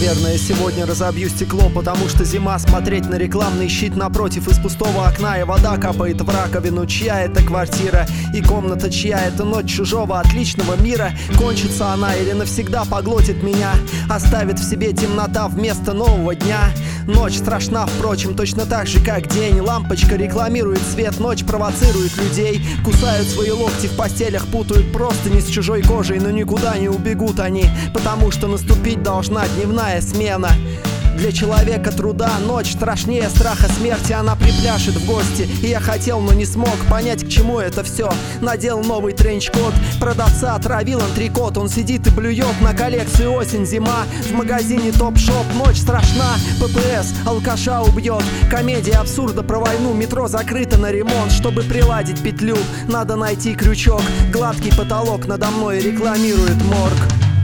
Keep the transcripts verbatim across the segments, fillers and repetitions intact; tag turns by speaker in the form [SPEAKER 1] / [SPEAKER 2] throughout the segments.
[SPEAKER 1] наверное, сегодня разобью стекло, потому что зима. Смотреть на рекламный щит напротив из пустого окна, и вода капает в раковину. Чья это квартира и комната, чья это ночь чужого отличного мира? Кончится она или навсегда поглотит меня, оставит в себе темнота вместо нового дня. Ночь страшна, впрочем, точно так же, как день. Лампочка рекламирует свет, ночь провоцирует людей. Кусают свои локти в постелях, путают простыни с чужой кожей, но никуда не убегут они, потому что наступить должна дневная смена. Для человека труда ночь страшнее страха смерти. Она припляшет в гости, и я хотел, но не смог понять, к чему это все. Надел новый тренч-кот, продавца отравил антрикот. Он сидит и блюет на коллекцию осень-зима. В магазине топ-шоп, ночь страшна. ППС алкаша убьет. Комедия абсурда про войну. Метро закрыто на ремонт. Чтобы приладить петлю, надо найти крючок. Гладкий потолок надо мной рекламирует морг.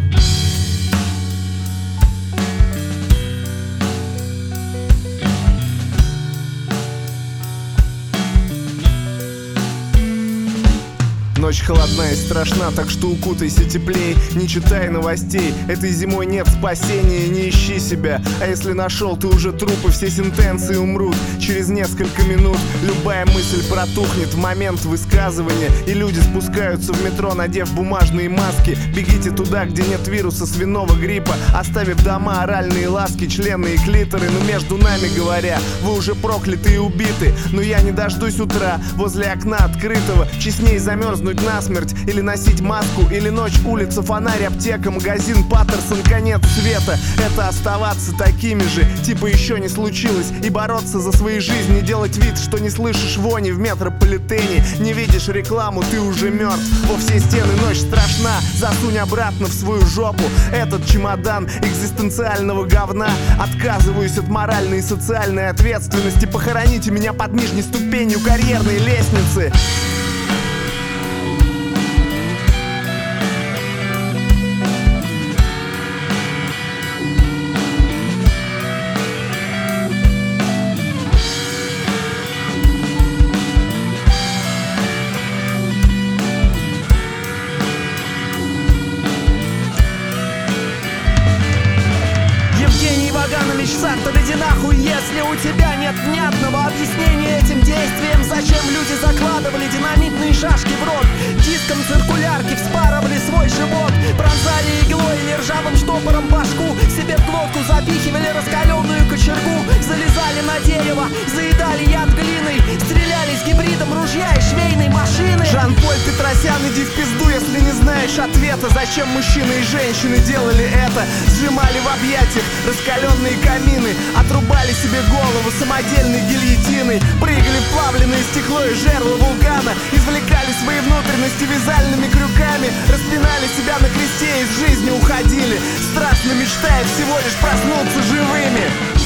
[SPEAKER 2] Ночь холодна и страшна, так что укутайся теплей. Не читай новостей, этой зимой нет спасения. Не ищи себя, а если нашел, ты уже труп, и все сентенции умрут через несколько минут. Любая мысль протухнет в момент высказывания, и люди спускаются в метро, надев бумажные маски. Бегите туда, где нет вируса свиного гриппа, оставив дома оральные ласки, члены и клиторы. Но между нами говоря, вы уже прокляты и убиты. Но я не дождусь утра возле окна открытого. Честней замерзнуть насмерть, или носить маску, или ночь, улица, фонарь, аптека, магазин, Паттерсон, конец света. Это оставаться такими же, типа еще не случилось, и бороться за свои жизни, делать вид, что не слышишь вони в метрополитене. Не видишь рекламу, ты уже мертв. Во все стены ночь страшна, засунь обратно в свою жопу этот чемодан экзистенциального говна. Отказываюсь от моральной и социальной ответственности. Похороните меня под нижней ступенью карьерной лестницы.
[SPEAKER 1] Ваганович, Сартер, иди нахуй, если у тебя нет внятного объяснения этим действиям. Зачем люди закладывали динамитные шашки в рот, диском циркулярки вспарывали свой живот, пронзали иглой или ржавым штопором башку, себе в глотку запихивали раскаленную кочергу, залезали на дерево, заедали яд глиной, стреляли с гибридом ружья и швейной машины.
[SPEAKER 2] Жан-Поль Петросян, иди в пизду, если не знаешь ответа. Зачем мужчины и женщины делали это? Сжимали в объятиях раскаленные камины, отрубали себе голову самодельной гильотиной, прыгали в плавленное стекло и жерло вулкана, извлекали свои внутренности вязальными крюками, распинали себя на кресте и из жизни уходили, страстно мечтая всего лишь проснуться живыми.